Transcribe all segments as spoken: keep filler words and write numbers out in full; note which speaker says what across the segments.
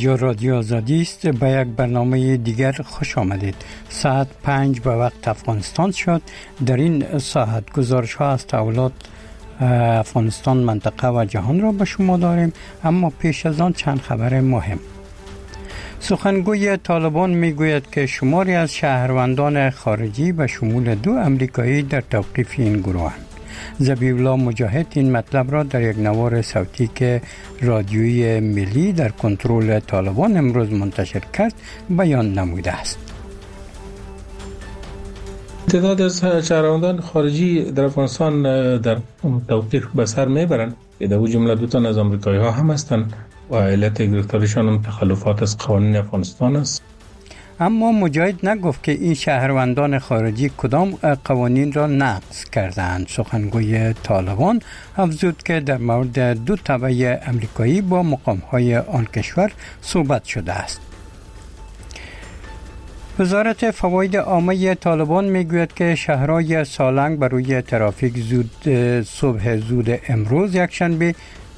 Speaker 1: اینجا رادیو آزادی است. به یک برنامه دیگر خوش آمدید. ساعت پنج به وقت افغانستان شد. در این ساعت گزارش ها از تحولات افغانستان، منطقه و جهان را به شما داریم، اما پیش از آن چند خبر مهم. سخنگوی طالبان میگوید که شماری از شهروندان خارجی به شمول دو امریکایی در توقیف این گروهند. ذبیح‌الله مجاهد این مطلب را در یک نوار صوتی که رادیویی ملی در کنترل طالبان امروز منتشر کرد بیان نموده است.
Speaker 2: تعداد از شهروندان خارجی در افغانستان در توقیف به سر میبرند. در او جمله دو تن از امریکایی ها هم هستند و علت گرفتاریشان هم تخلفات از قوانین افغانستان است.
Speaker 1: اما مجاهد نگفت که این شهروندان خارجی کدام قوانین را نقض کردند. سخنگوی طالبان افزود که در مورد دو تبع امریکایی با مقام‌های آن کشور صحبت شده است. وزارت فواید عامه طالبان میگوید که شهرهای سالنگ برای ترافیک زود صبح زود امروز یکشنبه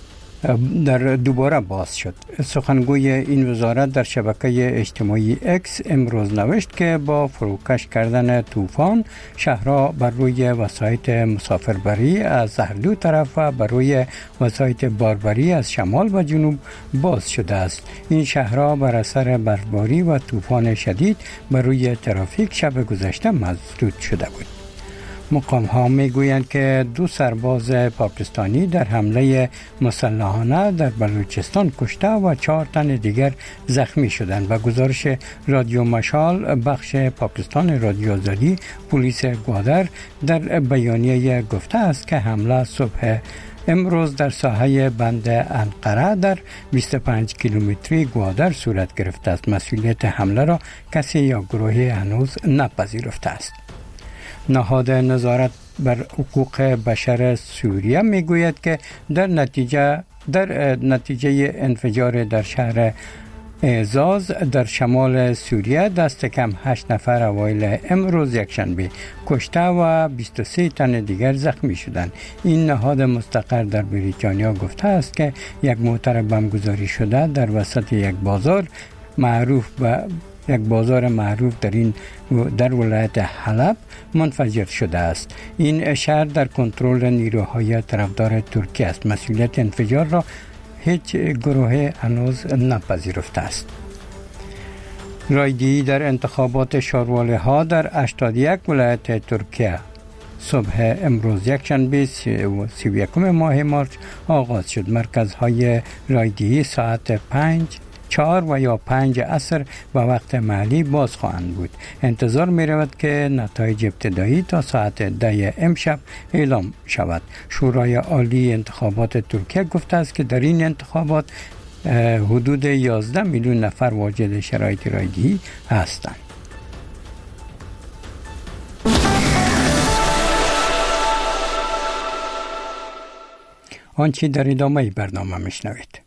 Speaker 1: در دوباره باز شد. سخنگوی این وزارت در شبکه اجتماعی اکس امروز نوشت که با فروکش کردن طوفان شهرها بر روی وسایط مسافربری از هر دو طرف و بر روی وسایط باربری از شمال و جنوب باز شده است. این شهرها بر اثر برفباری و طوفان شدید بر روی ترافیک شب گذشته مسدود شده بود. مقام ها می گویند که دو سرباز پاکستانی در حمله مسلحانه در بلوچستان کشته و چهار تن دیگر زخمی شدند و گزارش رادیو مشال بخش پاکستان رادیو آزادی پلیس گوادر در بیانیه گفته است که حمله صبح امروز در ساحه بند انقره در بیست و پنج کیلومتری گوادر صورت گرفته است. مسئولیت حمله را کسی یا گروهی هنوز نپذیرفته است. نهاد نظارت بر حقوق بشر سوریه میگوید که در نتیجه در نتیجه انفجار در شهر اعزاز در شمال سوریه دست کم هشت نفر اوایل امروز یکشنبه کشته و بیست و سه تن دیگر زخمی شدند. این نهاد مستقر در بریتانیا گفته است که یک موتر بمبگذاری شده در وسط یک بازار معروف به یک بازار معروف در این در ولایت حلب منفجر شده است. این شهر در کنترل نیروهای طرفدار ترکیه است. مسئولیت انفجار را هیچ گروه هنوز نپذیرفته است. رایدهی در انتخابات شارواله ها در هشتاد و یک ولایت ترکیه صبح امروز یکشنبه سی و یکم ماه مارس آغاز شد. مرکزهای رایدهی ساعت پنج چهار و یا پنج عصر و وقت محلی باز خواهند بود. انتظار می رود که نتایج ابتدایی تا ساعت ده امشب اعلام شود. شورای عالی انتخابات ترکیه گفته است که در این انتخابات حدود یازده میلیون نفر واجد شرایط رایدهی هستند. آنچه در ادامه برنامه میشنوید.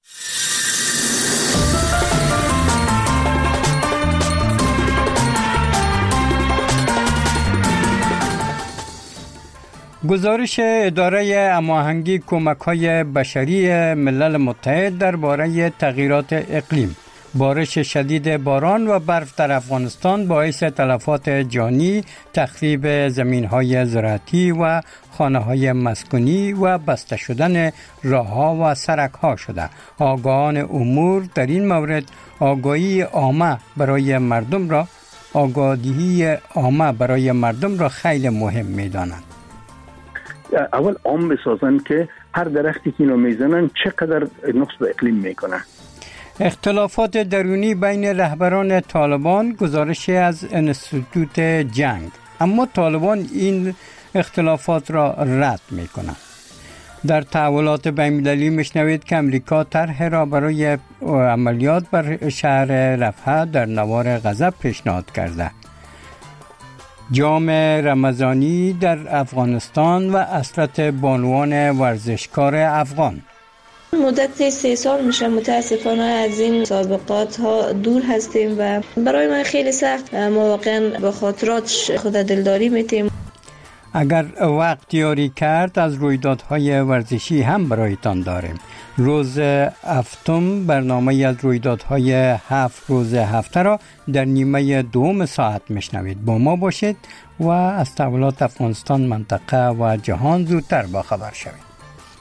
Speaker 1: گزارش اداره هماهنگی کمک‌های بشری ملل متحد درباره تغییرات اقلیم، بارش شدید باران و برف در افغانستان باعث تلفات جانی، تخریب زمین‌های زراعتی و خانه‌های مسکونی و بسته شدن راه‌ها و سرک‌ها شده. آگاهان امور در این مورد آگاهی عامه برای مردم را آگاهی عامه برای مردم را خیلی مهم می‌دانند.
Speaker 3: اول عام بسازن که هر درختی که اینو میزنن چقدر نقص به اقلیم میکنه.
Speaker 1: اختلافات درونی بین رهبران طالبان، گزارش از انستیتوت جنگ. اما طالبان این اختلافات را رد میکنند. در تحولات بین‌المللی میشنوید که امریکا طرح را برای عملیات بر شهر رفح در نوار غضب پیشنهاد کرده. جام رمضانی در افغانستان و عصرت بانوان ورزشکار افغان.
Speaker 4: مدت سه سال میشه متاسفانه از این مسابقات ها دور هستیم و برای من خیلی سخت. ما واقعا به خاطرات خود دلداری میتیم.
Speaker 1: اگر وقت یاری کرد از رویدادهای ورزشی هم برایتان داریم. روز هفتم برنامه از رویدادهای هفت روز هفته را در نیمه دوم ساعت میشنوید. با ما باشید و از تحولات افغانستان، منطقه و جهان زودتر باخبر شوید.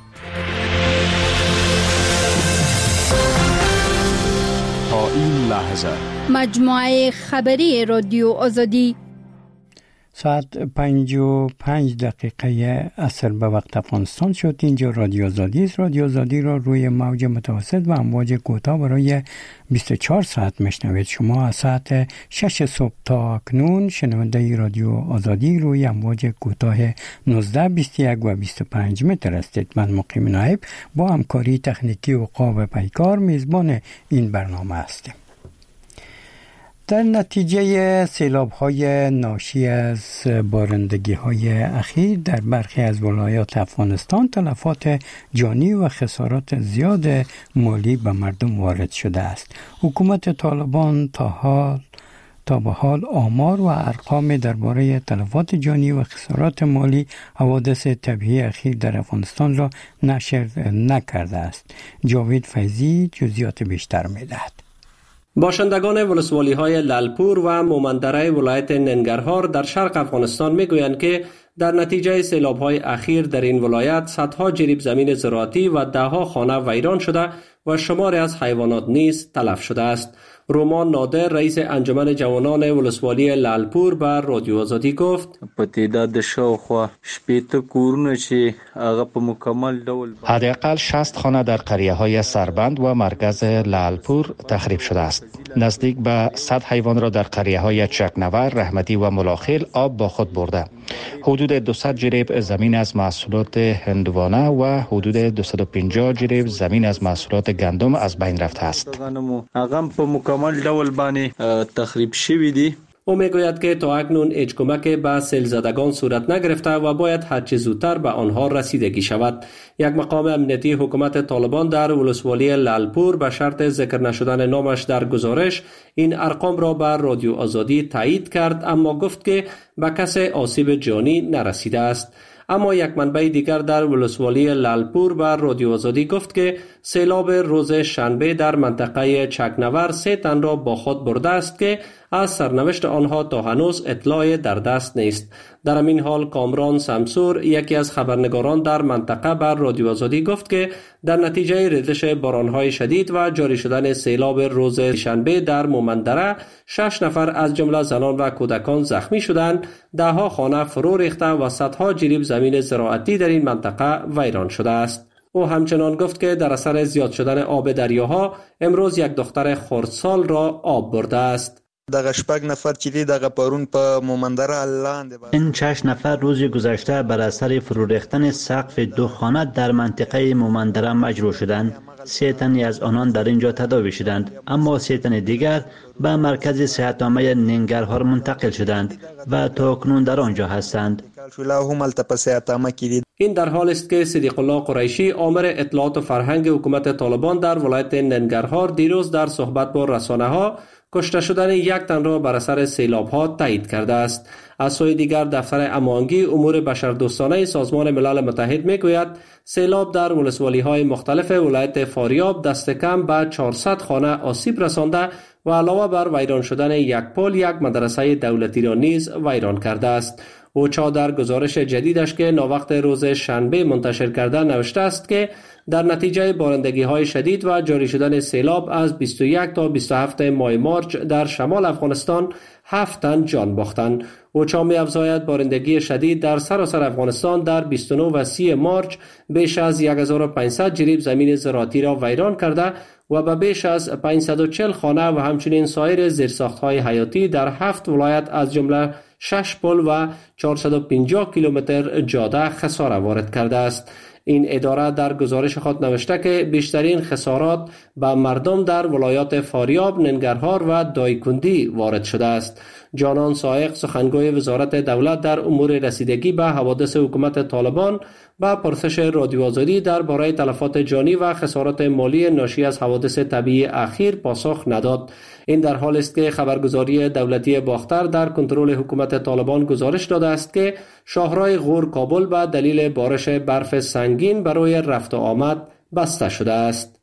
Speaker 5: تا این لحظه
Speaker 6: مجموعه خبری رادیو آزادی
Speaker 1: ساعت پنج و پنج دقیقه عصر به وقت افغانستان شد. اینجا رادیو آزادی است. رادیو آزادی را روی موج متوسط و امواج کوتاه برای بیست و چهار ساعت میشنوید. شما از ساعت شش صبح تا اکنون شنونده رادیو آزادی روی امواج کوتاه نوزده، بیست و یک و بیست و پنج متر هستید. من مقیم نایب با همکاری تکنیکی و قاب پیکار میزبان این برنامه هستیم. در نتیجه سیلاب‌های ناشی از بارندگی‌های اخیر در برخی از ولایات افغانستان تلفات جانی و خسارات زیاد مالی به مردم وارد شده است. حکومت طالبان تا حال تا به حال آمار و ارقام درباره تلفات جانی و خسارات مالی حوادث طبیعی اخیر در افغانستان را نشر نکرده است. جاوید فیضی جزئیات بیشتر می‌دهد.
Speaker 7: باشندگان ولسوالی های لالپور و مومندره ولایت ننگرهار در شرق افغانستان میگویند که در نتیجه سیلاب های اخیر در این ولایت صدها جریب زمین زراعتی و دهها خانه ویران شده و شماری از حیوانات نیز تلف شده است. رومان نادر رئیس انجمن جوانان ولسوالی لالپور به رادیو آزادی گفت
Speaker 8: په تعداد شاوخوا شپېته کورونه چې هغه په مکمل ډول
Speaker 9: حداقل شصت خانه در قریه های سربند و مرکز لالپور تخریب شده است. نزدیک به صد حیوان را در قریه های چکنور، رحمتی و ملاخیل آب با خود برده. حدود دویست جریب زمین از محصولات هندوانه و حدود دویست و پنجاه جریب زمین از محصولات گندم از بین رفته است.
Speaker 8: هغه په مکمل ډول باندې تخریب شوی دی.
Speaker 7: او میگوید که تا اکنون هیچ کمک به سیل زدگان صورت نگرفته و باید هرچه زودتر به آنها رسیدگی شود. یک مقام امنیتی حکومت طالبان در ولسوالی لالپور به شرط ذکر نشدن نامش در گزارش این ارقام را بر رادیو آزادی تایید کرد، اما گفت که به کسی آسیب جانی نرسیده است. اما یک منبع دیگر در ولسوالی لالپور بر رادیو آزادی گفت که سیلاب روز شنبه در منطقه چکنور سه تن را با خود برده است که از سرنوشت آنها تا هنوز اطلاع در دست نیست. در همین حال کامران سمسور یکی از خبرنگاران در منطقه بر رادیو آزادی گفت که در نتیجه ریزش بارانهای شدید و جاری شدن سیلاب روز شنبه در مومندره شش نفر از جمله زنان و کودکان زخمی شدند، دهها خانه فرو ریخته و صدها جریب زمین زراعتی در این منطقه ویران شده است. او همچنان گفت که در اثر زیاد شدن آب دریاها امروز یک دختر خردسال را آب برده است.
Speaker 10: دغه شپږ نفر چې دی دغه پرون په مومندره لاندې
Speaker 11: این شش نفر روز گذشته بر اثر فرو ریختن سقف دو خانه در منطقه مومندره مجروح شدند. سه تن از آنان در اینجا تداوی شدند، اما سه تن دیگر به مرکز صحت عامه ننگرهار منتقل شدند و تا اکنون در آنجا هستند.
Speaker 7: این در حال است که صدیق الله قریشی آمر اطلاعات و فرهنگ حکومت طالبان در ولایت ننگرهار دیروز در صحبت با رسانه ها کشته شدن یک تن را بر اثر سیلاب ها تایید کرده است. از سوی دیگر دفتر امانگی امور بشردوستانه سازمان ملل متحد میگوید سیلاب در ولسوالی های مختلف ولایت فاریاب دست کم به چهارصد خانه آسیب رسانده و علاوه بر ویران شدن یک پل، یک مدرسه دولتی را نیز ویران کرده است. اوچا در گزارش جدیدش که ناوقت روز شنبه منتشر کرده نوشته است که در نتیجه بارندگی های شدید و جاری شدن سیلاب از بیست و یک تا بیست و هفت ماه مارچ در شمال افغانستان هفت تن جان باختند. اوچا می افزاید بارندگی شدید در سراسر افغانستان در بیست و نه و سی مارچ بیش از یک هزار و پانصد جریب زمین زراعتی را ویران کرده و به بیش از پانصد و چهل خانه و همچنین سایر زیرساخت‌های حیاتی در هفت ولایت از جمله شش پل و چهارصد و پنجاه کیلومتر جاده خسارت وارد کرده است. این اداره در گزارش خود نوشته که بیشترین خسارات به مردم در ولایات فاریاب، ننگرهار و دایکندی وارد شده است. جانان سائق سخنگوی وزارت دولت در امور رسیدگی به حوادث حکومت طالبان به پرسش رادیو آزادی درباره تلفات جانی و خسارات مالی ناشی از حوادث طبیعی اخیر پاسخ نداد. این در حال است که خبرگزاری دولتی باختر در کنترل حکومت طالبان گزارش داده است که شاهراه غور کابل به دلیل بارش برف سنگین برای رفت و آمد بسته شده است.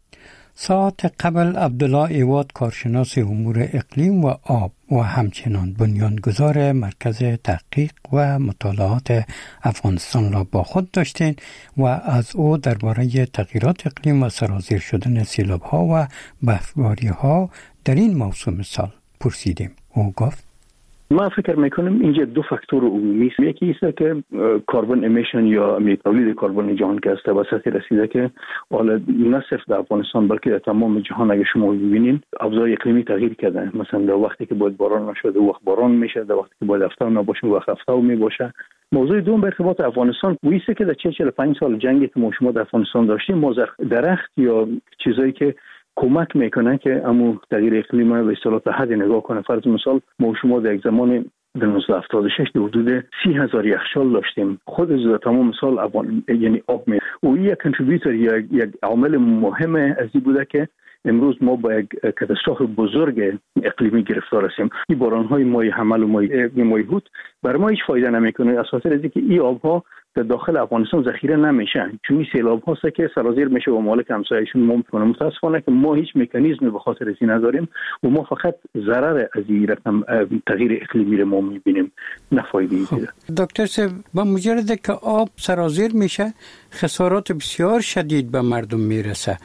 Speaker 1: ساعت قبل عبدالله ایواد کارشناس امور اقلیم و آب و همچنان بنیانگذار مرکز تحقیق و مطالعات افغانستان را با خود داشتیم و از او درباره تغییرات اقلیم و سرازیر شدن سیلاب‌ها و برفباری‌ها در این موسم سال پرسیدیم. او گفت
Speaker 3: ما فکر میکنم اینجا دو فاکتور عمومی است. یکی است که کربن امیشن یا تولید کربن جهان که است وسط رسیده که حالا نه صرف در افغانستان بلکه در تمام جهان اگه شما ببینید ابزار اقلیمی تغییر کرده. مثلا در وقتی که باید باران نشده وقت باران میشه، در وقتی که باید هفته نباشه وقت هفته میباشه. موضوع دوم به ارتباط افغانستان ویسه که در چهل و پنج سال جنگی که ما شما در افغانستان داشتیم ما درخت یا چیزایی که کمک میکنه که امو تغییر اقلیم رو به اصطلاح تا حد نگاه کنه. فرض مثال ما شما در یک زمان در نوزده هفتاد و شش در حدود سی هزار یخچال داشتیم. خود از تمام سال افغان یعنی آب می و یک کنتریبیوتور یا یک عامل مهم از این بوده که امروز ما با یک کاتاستروف بزرگ اقلیمی گرفتار هستیم. این باران‌های مای حمل و مای مای هوت برای ما هیچ فایده نمیکنه از خاطر اینکه این آب‌ها در داخل افغانستان ذخیره نمیشن، چون این سیلاب هاست که سرازیر میشه و مالک همسایه‌شون ممکنه. متاسفانه که ما هیچ مکانیزمی به خاطر این نداریم و ما فقط ضرر از این رقم تغییر اقلیمی رو ما میبینیم، نه فایده ای داره.
Speaker 1: دکتر صاحب با مجرد که آب سرازیر میشه خسارات بسیار شدید به مردم میرسه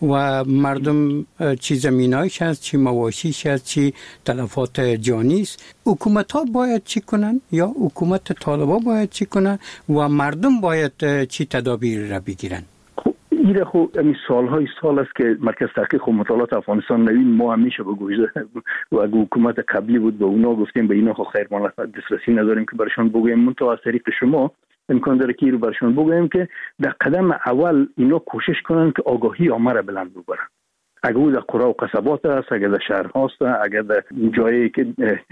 Speaker 1: و مردم چی زمینایش هست، چی مواشیش هست، چی تلفات جانی است. حکومت ها باید چی کنن یا حکومت طالبان باید چی کنن و مردم باید چی تدابیر را بگیرن؟
Speaker 3: این خو امی سالهای سال است که مرکز تحقیق و مطالعات افغانستان نوین ما همیشه بگویده و اگه حکومت قبلی بود به اونا گفتیم به اینا خو خیر ما دسترسی نداریم که برشان بگویم. من تو از طریق شما امکان داره که رو برشان بگویم که در قدم اول اینا کوشش کنن که آگاهی عامه را بلند ببرن. اگه او در قرا و قصبات است، اگه در شهر هاست، اگه در جایی که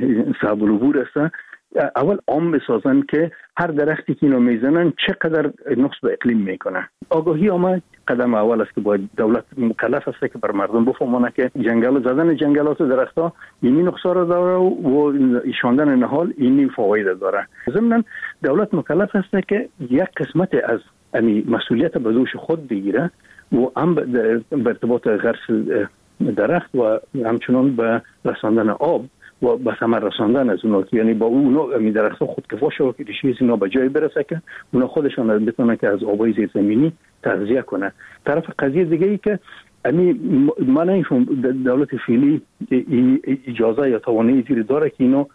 Speaker 3: صعب العبور است، اول عام بسازن که هر درختی که اینا میزنن چقدر نقص به اقلیم میکنه. آگاهی عامه قدم اول است که باید دولت مکلف است که بر مردم بفهمونه که جنگل زدن جنگلات و درختها اینی نقصا را داره و ایشاندن نهال اینی فواید داره. ضمن دولت مکلف است که یک قسمت از یعنی مسئولیت به دوش خود بگیره و هم به ارتباط غرس درخت و همچنان به رساندن آب و به ثمر رساندن از اونا، یعنی با اونا می درختها خودکفا شو که چیزی اینا به جای برسه که اونا خودشان بتونن که از آبای زیرزمینی تغذیه کنه. طرف قضیه دیگه ای که امی من نمیفهم دولت فعلی اجازه یا توانایی زیر داره که اینا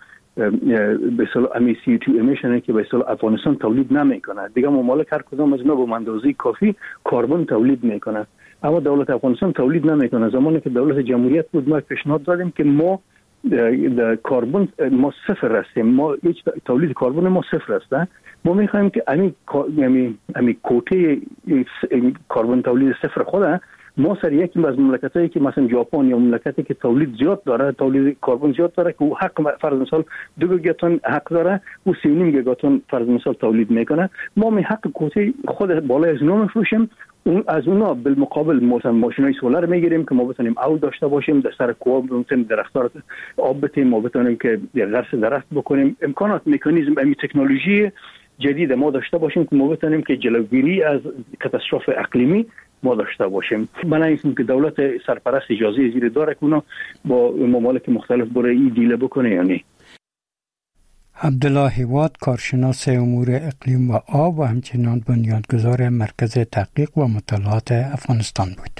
Speaker 3: به اصطلاح امی سی تو امیشن که به اصطلاح افغانستان تولید نمیکنه. دیگه ممالک هر کدام از اینا به اندازه کافی کربن تولید میکنه، اما دولت افغانستان تولید نمیکنه. زمانی که دولت جمهوریت بود ما پیشنهاد دادیم که ما در کربن ما صفر هستیم، ما هیچ تولید کربن ما صفر هست. ما میخوایم که امی امی امی کوته کربن تولید صفر خوده ما سر یکی از مملکتایی که مثلا ژاپن یا مملکتی که تولید زیاد داره، تولید کربن زیاد داره که او حق فرض مثال دو گیگاتن حق داره و سه و نیم گیگاتن فرض مثال تولید میکنه. ما می حق کوته خود بالای از نو میفروشیم، اون از اونا بالمقابل مثلا ماشینای سولار میگیریم که ما بتونیم او داشته باشیم، در سر کوه بتونیم درخت‌ها آب بدیم، ما بتونیم که غرس درخت بکنیم. امکانات مکانیزم امی تکنولوژی جدید ما داشته باشیم که ما بتونیم که جلوگیری از کاتاستروف اقلیمی ما داشته باشیم. من نمی‌فهمم که دولت سرپرست اجازه زیر داره که اونا با ممالک مختلف برای این دیله بکنه یا نه.
Speaker 1: عبدالله هیواد کارشناس امور اقلیم و آب و همچنان بنیانگذار مرکز تحقیق و مطالعات افغانستان بود.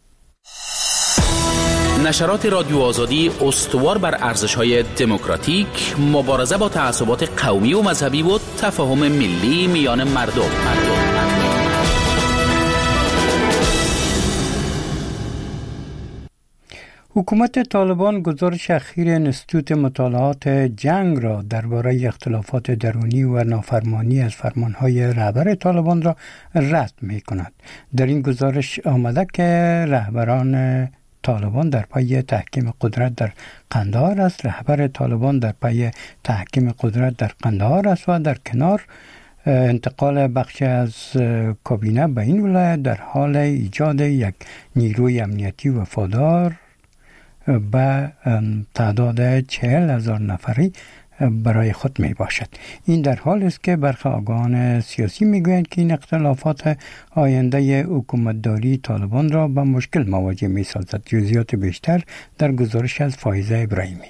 Speaker 12: نشرات رادیو آزادی استوار بر ارزش‌های دموکراتیک، مبارزه با تعصبات قومی و مذهبی و تفاهم ملی میان مردم. مردم.
Speaker 1: حکومت طالبان گزارش اخیر انستیتوت مطالعات جنگ را درباره اختلافات درونی و نافرمانی از فرمانهای رهبر طالبان را رد می‌کند. در این گزارش آمده که رهبران طالبان در پای تحکیم قدرت در قندهار است، رهبر طالبان در پای تحکیم قدرت در قندهار است و در کنار انتقال بخش از کابینه به این ولایت در حال ایجاد یک نیروی امنیتی وفادار به تعداد چهل هزار نفری برای خود می باشد. این در حال است که برخی آگاهان سیاسی می گویند که این اختلافات آینده حکومتداری طالبان را به مشکل مواجه می سازد. جزئیات بیشتر در گزارش از فایزه ابراهیمی.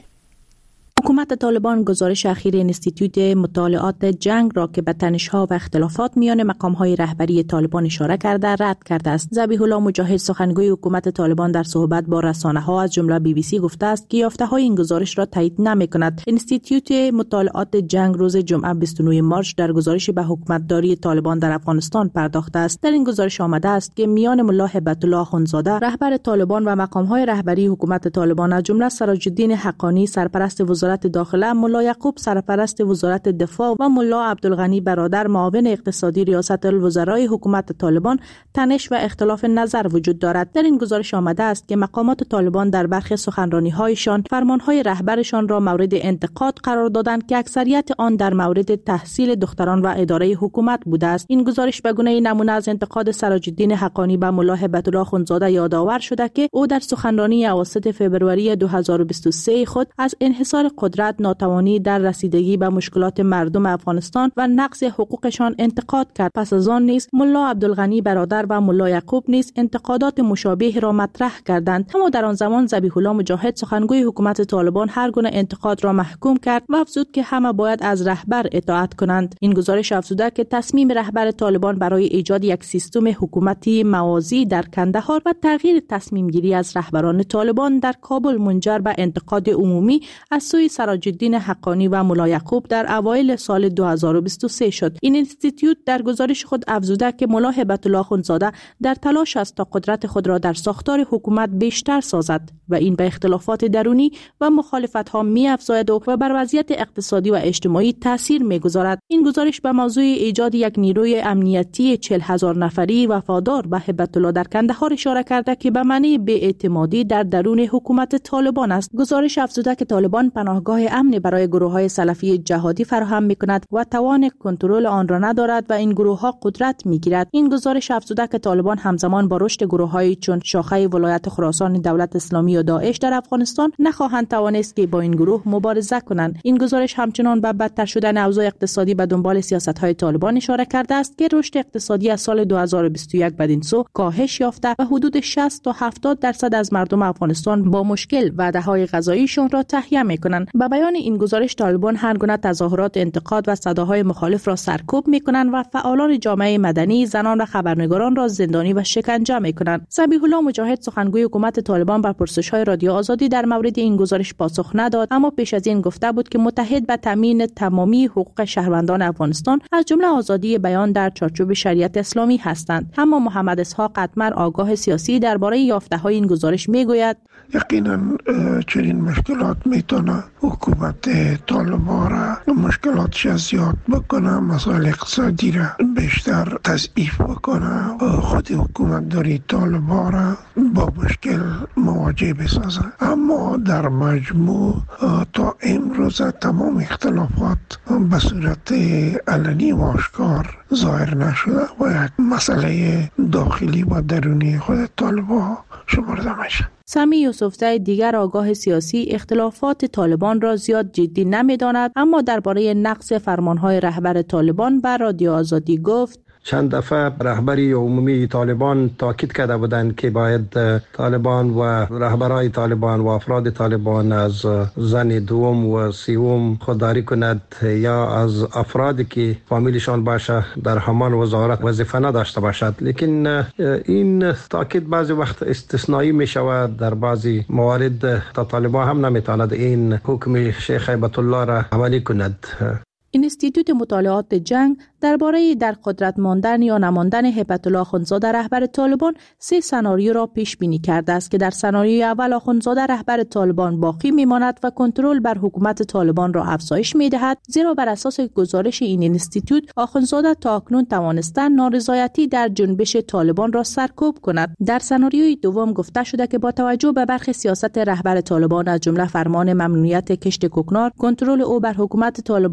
Speaker 13: حکومت طالبان گزارش اخیر انستیتوت مطالعات جنگ را که به تنش‌ها و اختلافات میان مقام‌های رهبری طالبان اشاره کرده رد کرده است. ذبیح الله مجاهد سخنگوی حکومت طالبان در صحبت با رسانه‌ها از جمله بی بی سی گفته است که یافته‌های این گزارش را تایید نمی‌کند. انستیتوت مطالعات جنگ روز جمعه بیست و نه مارس در گزارش به حکومتداری طالبان در افغانستان پرداخته است. در این گزارش آمده است که میان ملا هیبت الله اخوندزاده رهبر طالبان و مقام‌های رهبری حکومت طالبان از جمله سراج الدین حقانی سرپرست وزارت داخله، ملا یعقوب سرپرست وزارت دفاع و ملا عبدالغنی برادر معاون اقتصادی ریاست الوزرای حکومت طالبان تنش و اختلاف نظر وجود دارد. در این گزارش آمده است که مقامات طالبان در برخی سخنرانی‌هایشان فرمان‌های رهبرشان را مورد انتقاد قرار دادند که اکثریت آن در مورد تحصیل دختران و اداره حکومت بوده است. این گزارش به گونه نمونه از انتقاد سراج الدین حقانی به ملا هیبت الله اخوندزاده یادآور شده که او در سخنرانی اواسط فوریه دو هزار و بیست و سه خود از انحصار قدرت، ناتوانی در رسیدگی به مشکلات مردم افغانستان و نقض حقوقشان انتقاد کرد. پس از آن نیز ملا عبدالغنی برادر و ملا یعقوب نیز انتقادات مشابه را مطرح کردند. اما در آن زمان ذبیح الله مجاهد سخنگوی حکومت طالبان هر گونه انتقاد را محکوم کرد و افزود که همه باید از رهبر اطاعت کنند. این گزارش افزوده که تصمیم رهبر طالبان برای ایجاد یک سیستم حکومتی موازی در کندهار و تغییر تصمیم گیری از رهبران طالبان در کابل منجر به انتقاد عمومی از سوی سراج الدین حقانی و ملا یعقوب در اوایل سال دو هزار و بیست و سه شد. این انستیتوت در گزارش خود افزوده که ملا هیبت الله اخوندزاده در تلاش است تا قدرت خود را در ساختار حکومت بیشتر سازد و این به اختلافات درونی و مخالفت‌ها می‌افزاید و بر وضعیت اقتصادی و اجتماعی تاثیر می‌گذارد. این گزارش به موضوع ایجاد یک نیروی امنیتی چهل هزار نفری وفادار به هیبت الله در کندهار اشاره کرده که به معنی بی‌اعتمادی در درون حکومت طالبان است. گزارش افزوده که طالبان پناهگاه امن برای گروه‌های سلفی جهادی فراهم می‌کند و توان کنترل آن را ندارد و این گروه‌ها قدرت می‌گیرد. این گزارش افزوده که طالبان همزمان با رشد گروه‌هایی چون شاخه ولایت خراسان دولت اسلامی و داعش در افغانستان نخواهند توانست که با این گروه مبارزه کنند. این گزارش همچنان به بدتر شدن اوضاع اقتصادی به دنبال سیاست‌های طالبان اشاره کرده است که رشد اقتصادی از سال دو هزار و بیست و یک بدین سو کاهش یافته و حدود شصت تا هفتاد درصد از مردم افغانستان با مشکل وعده‌های غذاییشان را تهیه می‌کنند. به بیان این گزارش طالبان هر گونه تظاهرات انتقاد و صداهای مخالف را سرکوب می‌کنند و فعالان جامعه مدنی، زنان و خبرنگاران را زندانی و شکنجه می‌کنند. ذبیح الله مجاهد سخنگوی حکومت طالبان بر پرسش‌های رادیو آزادی در مورد این گزارش پاسخ نداد، اما پیش از این گفته بود که متحد به تامین تمامی حقوق شهروندان افغانستان از جمله آزادی بیان در چارچوب شریعت اسلامی هستند. اما محمد اسحاق قطمر آگاه سیاسی درباره یافته‌های این گزارش میگوید
Speaker 14: یقینا چنین مشکلات میتونه حکومت طالبان را مشکلاتش زیاد بکنه، مسائل اقتصادی را بیشتر تضعیف بکنه، خود حکومت داری طالبان را با مشکل مواجه بسازه. اما در مجموع تا امروز تمام اختلافات به صورت علنی و آشکار ظاهر نشده و یک مسئله داخلی و درونی خود طالبان شمرده میشه.
Speaker 13: سمی یوسفزی دیگر آگاه سیاسی اختلافات طالبان را زیاد جدی نمی‌داند، اما درباره نقض فرمان‌های رهبر طالبان بر رادیو آزادی گفت
Speaker 15: چند دفعه رهبری عمومی طالبان تاکید کرده بودند که باید طالبان و رهبرای طالبان و افراد طالبان از زن دوم و سوم خودداری کند یا از افرادی که فامیلشان باشه در همان وزارت وظیفه نداشته باشد. لیکن این تاکید بعضی وقت استثنایی می شود. در بعضی موارد طالبان هم نمیتواند این حکم شیخ هیبت الله را عملی کند.
Speaker 13: انستیتوت مطالعات جنگ درباره در قدرت ماندن یا نماندن هیبت الله اخوندزاده رهبر طالبان سه سناریو را پیش بینی کرده است که در سناریوی اول اخوندزاده رهبر طالبان باقی میماند و کنترل بر حکومت طالبان را افزایش میدهد، زیرا بر اساس گزارش این انستیتوت اخوندزاده تاکنون توانسته نارضایتی در جنبش طالبان را سرکوب کند. در سناریوی دوم گفته شده که با توجه به برخی سیاست رهبر طالبان از جمله فرمان ممنوعیت کشت کوکنار، کنترل او بر حکومت طالبان به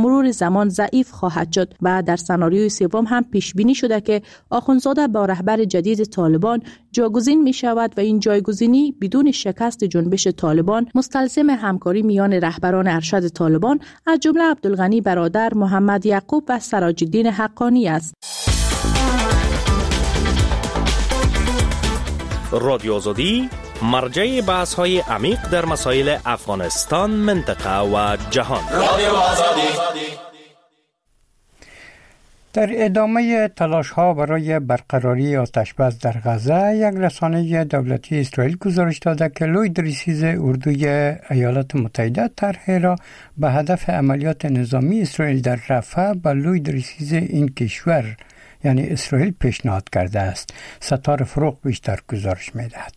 Speaker 13: مرور زمان ضعیف خواهد شد و در سناریوی سوم هم پیش بینی شده که آخوندزاده با رهبر جدید طالبان جایگزین می شود و این جایگزینی بدون شکست جنبش طالبان مستلزم همکاری میان رهبران ارشد طالبان از جمله عبدالغنی برادر، محمد یعقوب و سراج الدین حقانی است.
Speaker 16: رادیو آزادی مرجع بحث های عمیق در مسائل افغانستان، منطقه و جهان. رادیو آزادی.
Speaker 1: در ادامه تلاش ها برای برقراری آتش بس در غزه، یک رسانه دولتی اسرائیل گزارش داده که لوید ریسیز اردوی ایالات متحده طرح را به هدف عملیات نظامی اسرائیل در رفح به لوید ریسیز این کشور یعنی اسرائیل پیشنهاد کرده است. ستار فروغ بیشتر گزارش می‌دهد.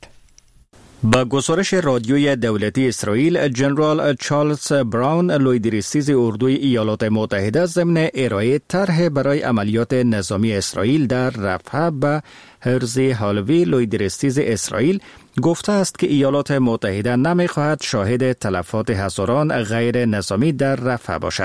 Speaker 9: با گزارش رادیوی دولتی اسرائیل، جنرال چارلز براون لوید ریسیز اردوی ایالات متحده ضمن ارائه طرح برای عملیات نظامی اسرائیل در رفح به هرزی هالوی لوید ریسیز اسرائیل گفته است که ایالات متحده نمی‌خواهد شاهد تلفات هزاران غیر نظامی در رفح باشد.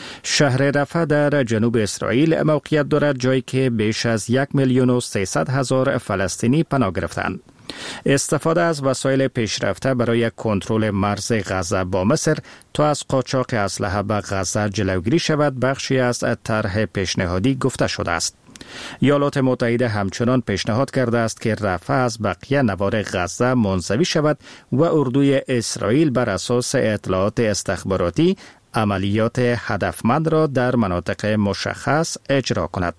Speaker 9: شهر رفح در جنوب اسرائیل موقعیت دارد، جایی که بیش از یک میلیون و سیصد هزار فلسطینی پناه گرفتند. استفاده از وسایل پیشرفته برای کنترل مرز غزه با مصر تا از قاچاق اسلحه به غزه جلوگیری شود بخشی از طرح پیشنهادی گفته شده است. ایالات متحده همچنان پیشنهاد کرده است که رفح از بقیه نوار غزه منزوی شود و اردوی اسرائیل بر اساس اطلاعات استخباراتی عملیات هدفمند را در مناطق مشخص اجرا کند.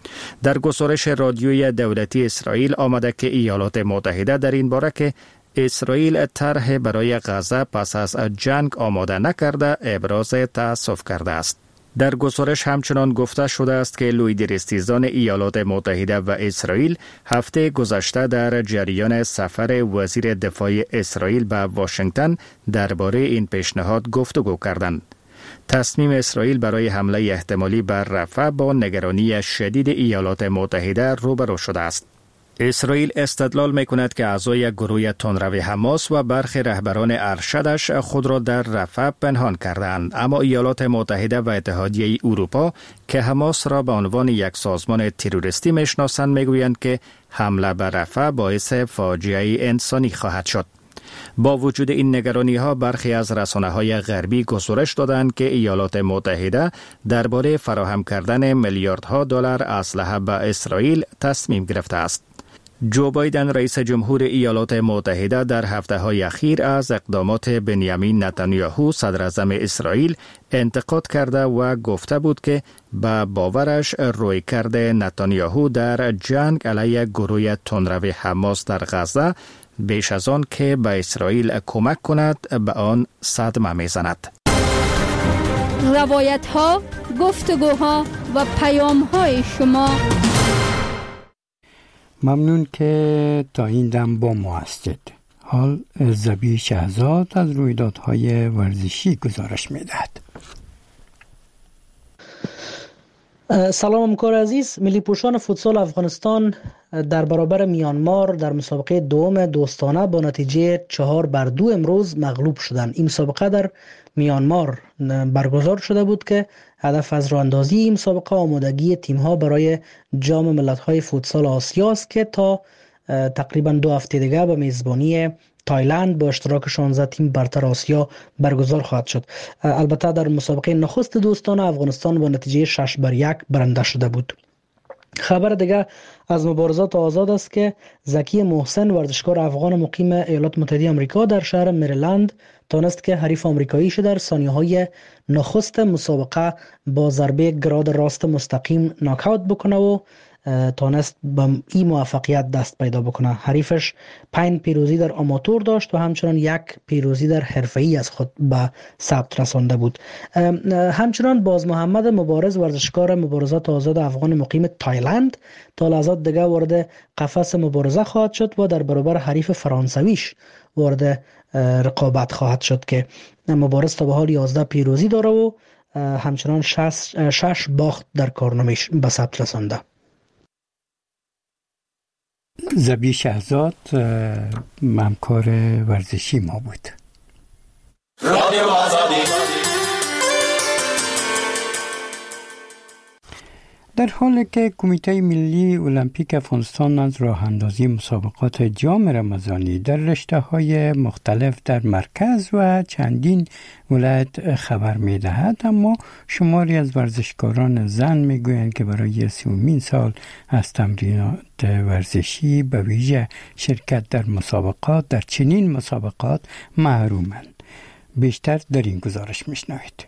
Speaker 9: در گزارش رادیوی دولتی اسرائیل آمده که ایالات متحده در این باره که اسرائیل طرح برای غزه پس از جنگ آماده نکرده ابراز تأسف کرده است. در گزارش همچنان گفته شده است که لوید ریسیزان ایالات متحده و اسرائیل هفته گذشته در جریان سفر وزیر دفاع اسرائیل به واشنگتن درباره این پیشنهاد گفتگو کردند. تصمیم اسرائیل برای حمله احتمالی بر رفح با نگرانی شدید ایالات متحده روبرو شده است. اسرائیل استدلال می‌کند که اعضای گروه تندرو حماس و برخی رهبران ارشدش خود را در رفح پنهان کردند، اما ایالات متحده و اتحادیه اروپا که حماس را به عنوان یک سازمان تروریستی می‌شناسند می‌گویند که حمله بر رفح باعث فاجعه انسانی خواهد شد. با وجود این نگرانی‌ها برخی از رسانه‌های غربی گزارش دادند که ایالات متحده درباره فراهم کردن میلیاردها دلار اسلحه به اسرائیل تصمیم گرفته است. جو بایدن رئیس جمهور ایالات متحده در هفته‌های اخیر از اقدامات بنیامین نتانیاهو صدر اعظم اسرائیل انتقاد کرده و گفته بود که به باورش رویکرد نتانیاهو در جنگ علیه گروه تندرو حماس در غزه بیش از آن که به اسرائیل کمک کند به آن صدمه میزند.
Speaker 6: روایت ها، گفتگوها و پیام های شما.
Speaker 1: ممنون که تا این دم با ما هستید. حال زبی شهزاد از رویدادهای ورزشی گزارش میدهد.
Speaker 17: سلام همکار عزیز. ملی پوشان فوتسال افغانستان در برابر میانمار در مسابقه دوم دوستانه با نتیجه چهار بر دو امروز مغلوب شدند. این مسابقه در میانمار برگزار شده بود که هدف از راه اندازی این مسابقه آمادگی تیم‌ها برای جام ملت‌های فوتسال آسیا است که تا تقریبا دو هفته دیگه به میزبانی تایلند با اشتراک شانزده تیم برتر آسیا برگزار خواهد شد. البته در مسابقه نخست دوستانه افغانستان با نتیجه شش بر یک برنده شده بود. خبر دیگه از مبارزات آزاد است که زکی محسن ورزشکار افغان مقیم ایالات متحده آمریکا در شهر مریلند تانست که حریف آمریکاییش در ثانیه‌های نخست مسابقه با ضربه گراد راست مستقیم ناکاوت بکنه و تانست به این موفقیت دست پیدا بکنه. حریفش پنج پیروزی در آماتور داشت و همچنان یک پیروزی در حرفه‌ای از خود به ثبت رسانده بود. همچنان باز محمد مبارز ورزشکار مبارزات آزاد افغان مقیم تایلند تا لحظات دیگه وارد قفس مبارزه خواهد شد و در برابر حریف فرانسویش وارد رقابت خواهد شد که مبارز تا به حال یازده پیروزی داره و همچنان شش, شش باخت در کارنامه‌اش به ثبت رسانده.
Speaker 1: زبی شهزاد همکار ورزشی ما بود.
Speaker 16: رادیو آزادی
Speaker 1: در حالی که کمیته ملی المپیک افغانستان از راه اندازی مسابقات جام رمضانی در رشته‌های مختلف در مرکز و چندین ولایت خبر می‌دهد، اما شماری از ورزشکاران زن می‌گویند که برای سومین سال از تمرینات ورزشی به ویژه شرکت در مسابقات در چنین مسابقات محرومند. بیشتر در این گزارش می‌شنوید.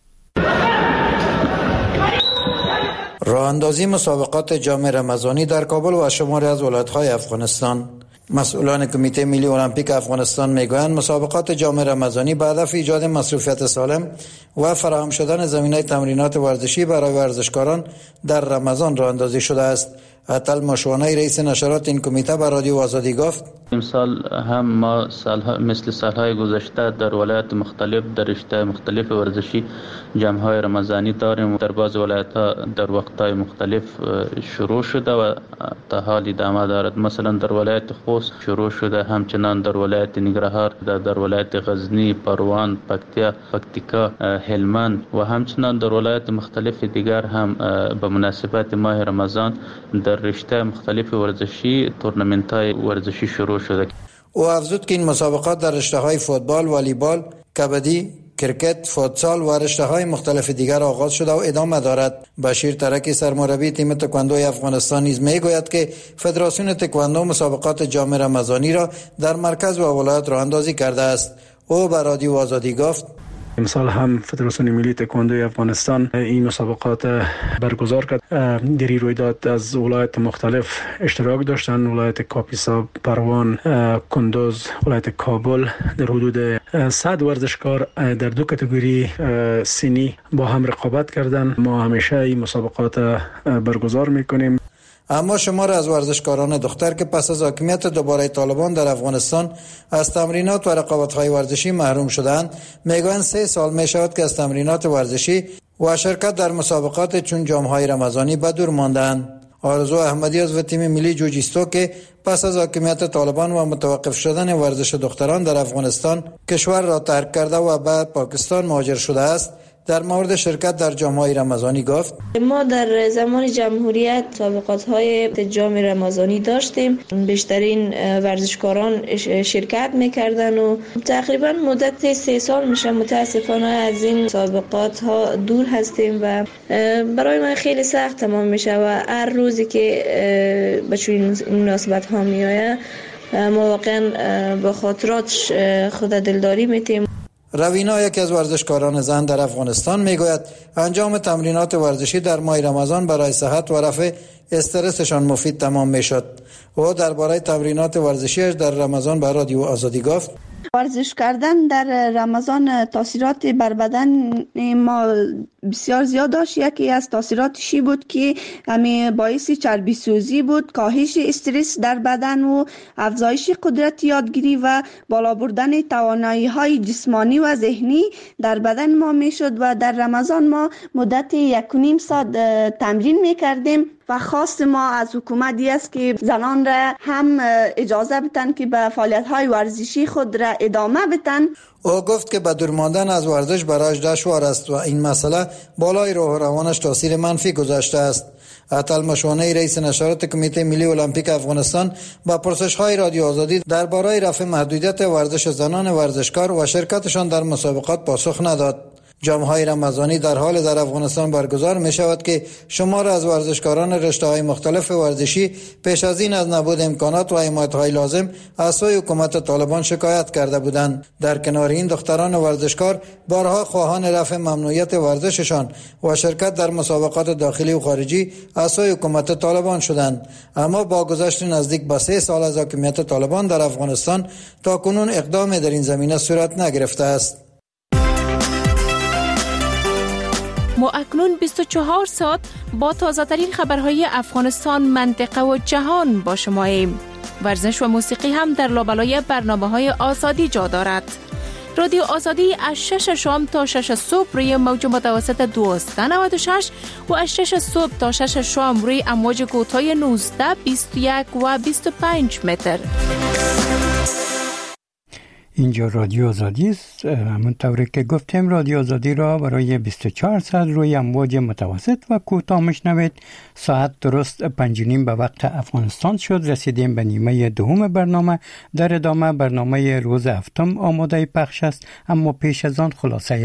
Speaker 18: راه اندازی مسابقات جام رمضانی در کابل و شماری از ولایت‌های افغانستان. مسئولان کمیته ملی المپیک افغانستان میگویند مسابقات جام رمضانی به هدف ایجاد مصروفیت سالم و فراهم شدن زمینه تمرینات ورزشی برای ورزشکاران در رمضان راه اندازی شده است. عطل مشوانی رئیس نشرات این کمیته به رادیو آزادی گفت
Speaker 8: امسال هم ما سالها مثل سالهای گذشته در ولایت مختلف در رشته مختلف ورزشی جمع‌های رمضانی داریم. در بعض ولایت‌ها در وقت‌های مختلف شروع شده و تا حال ادامه دارد. مثلا در ولایت خوست شروع شده، همچنان در ولایت ننگرهار، در ولایت غزنی، پروان، پکتیا، پکتیکا، هلمند و همچنان در ولایت مختلف دیگر هم به مناسبت ماه رمضان در رشته مختلف ورزشی تورنمنت‌های ورزشی شروع شده.
Speaker 18: او افزود که این مسابقات در رشته‌های فوتبال، والیبال، کبدی، کرکت، فوتسال و رشته‌های مختلف دیگر آغاز شده و ادامه دارد. بشیر ترکی سرمربی تیم تکواندوی افغانستان نیز میگوید که فدراسیون تکواندو مسابقات جام رمضانی را در مرکز و ولایت راه اندازی کرده است. او به رادیو آزادی گفت
Speaker 19: امسال هم فدراسیون ملی تکواندوی افغانستان این مسابقات برگزار کرد. در این رویداد از ولایت مختلف اشتراک داشتند، ولایت کاپیسا، پروان، کندوز، ولایت کابل. در حدود صد ورزشکار در دو کاتگوری سنی با هم رقابت کردند. ما همیشه این مسابقات برگزار میکنیم.
Speaker 18: اما شمار از ورزشکاران دختر که پس از حاکمیت دوباره طالبان در افغانستان از تمرینات و رقابت‌های ورزشی محروم شدند، میگویند سه سال میشود که از تمرینات ورزشی و شرکت در مسابقات چون جام‌های رمضانی به دور ماندند. آرزو احمدی از تیم ملی جوجیستو که پس از حاکمیت طالبان و متوقف شدن ورزش دختران در افغانستان کشور را ترک کرده و به پاکستان مهاجر شده است، در مورد شرکت در جام‌های رمضانی گفت
Speaker 4: ما در زمان جمهوریت مسابقات‌های جام رمضانی داشتیم. بیشترین ورزشکاران شرکت می‌کردن و تقریبا مدت سه سال میشه متاسفانه از این مسابقات ها دور هستیم و برای من خیلی سخت تمام میشه و هر روزی که به چنین مناسبت ها میآید ما واقعا با خاطرات خود دلداری میتیم.
Speaker 18: روینا یکی از ورزشکاران زن در افغانستان میگوید انجام تمرینات ورزشی در ماه رمضان برای صحت و رفع استرسشان مفید تمام میشد. او درباره تمرینات ورزشیش در رمضان به رادیو آزادی گفت
Speaker 20: ورزش کردن در رمضان تاثیرات بر بدن ما بسیار زیاد داشت. یکی از تاثیراتش بود که همین باعث چربی سوزی بود، کاهش استرس در بدن و افزایش قدرت یادگیری و بالا بردن توانایی های جسمانی و ذهنی در بدن ما میشد و در رمضان ما مدت یک و نیم ساعت تمرین میکردیم و خواست ما از حکومت است که زنان را هم اجازه بدن که به فعالیت های ورزشی خود را ادامه بدن.
Speaker 18: او گفت که به دور ماندن از ورزش برایش دشوار است و این مسئله بالای روح و روانش تاثیر منفی گذاشته است. عطل مشوانی رئیس نشرات کمیته ملی المپیک افغانستان با پرسش‌های رادیو آزادی درباره رفع محدودیت ورزش زنان ورزشکار و شرکتشان در مسابقات پاسخ نداد. جام‌های رمضانی در حال در افغانستان برگزار می شود که شمار از ورزشکاران رشته‌های مختلف ورزشی پیش از این از نبود امکانات و حمایت‌های لازم از سوی حکومت طالبان شکایت کرده بودند. در کنار این دختران ورزشکار بارها خواهان رفع ممنوعیت ورزششان و شرکت در مسابقات داخلی و خارجی از سوی حکومت طالبان شدند، اما با گذشت نزدیک به سه سال از حاکمیت طالبان در افغانستان تاکنون اقدامی در این زمینه صورت نگرفته است.
Speaker 13: ما اکنون بیست و چهار ساعت با تازه ترین خبرهای افغانستان، منطقه و جهان با شماییم. ورزش و موسیقی هم در لابلای برنامه‌های آزادی جا دارد. رادیو آزادی از شش شام تا شش صبح روی موج متوسط دویست و نود و شش و از شش صبح تا شش شام روی امواج کوتاه نوزده، بیست و یک و بیست و پنج متر.
Speaker 1: اینجا رادیو آزادی است. همونطوری که گفتیم رادیو آزادی را برای بیست و چهار ساعت روی امواج متوسط و کوتاه میشنوید. ساعت درست پنج و نیم به وقت افغانستان شد. رسیدیم به نیمه دوم برنامه. در ادامه برنامه روز هفتم آماده پخش است، اما پیش از آن خلاصه